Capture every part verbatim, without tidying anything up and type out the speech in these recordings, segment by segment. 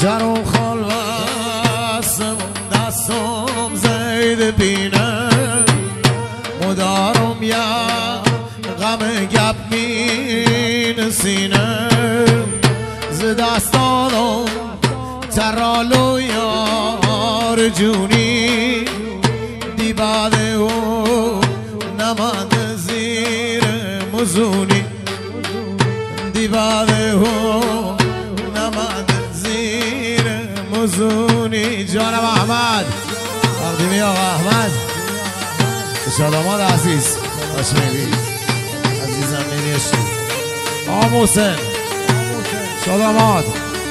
جرم خال واسم دستم زید بینه مدارم یا غم گپ مین سینه ز دستانم ترالو یار جونی دی باده و نماند زیر مزونی دی باده و نماند زیر مزونی جانم احمد تقدیمی آقا احمد شاداماد عزیز باش میبی عزیزم مینیشی آقا محسن شاداماد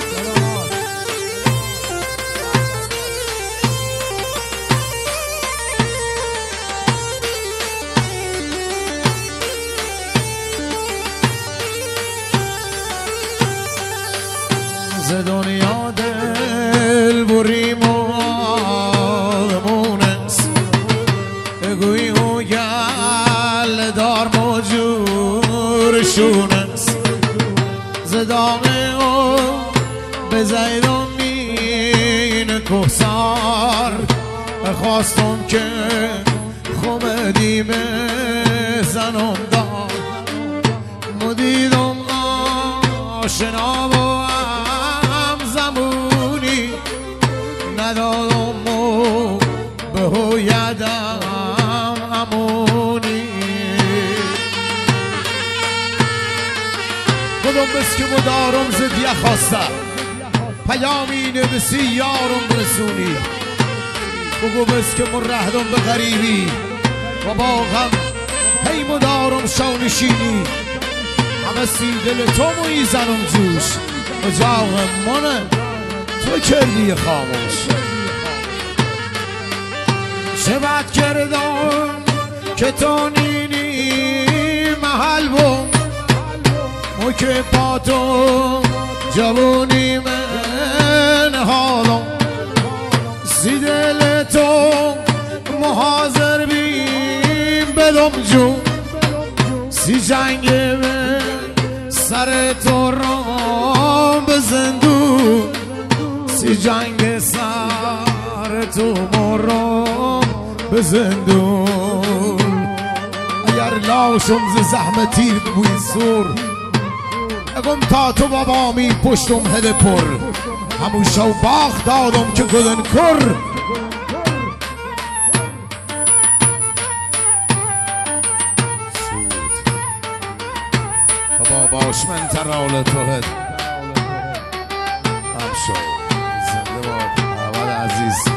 ز دنیا دل بریم و آدمونست بگوی او گل دار مجورشونست ز داغه او به زیدان مین کهسار خواستم که خوب دیمه زنم دار مدیدم آشنا و ندادم و به هویدم امونی کدوم بس که مدارم زدیه خواسته پیامی نویسی یارم برسونی بگو بس که مرهدم به غریبی و با غم هی مدارم شاونشینی همه سی دل تو موی زنم جوش و جاغم منه تو کردی خاموش چه بد کردم که تو نینی محل بوم و که با تو جوونی من حالم سی دل تو محاضر بیم بدم جون سی جنگ من سر تو رام به زندون سی جنگ سر تو مرام به زندون اگر لاشم ز زحمتی بوی سور اگم تا تو بابامی پشتم هده پر همون شو باخت دادم که گدن کر بابا باش من ترال تو هد هم شو زنده باد احمد عزیز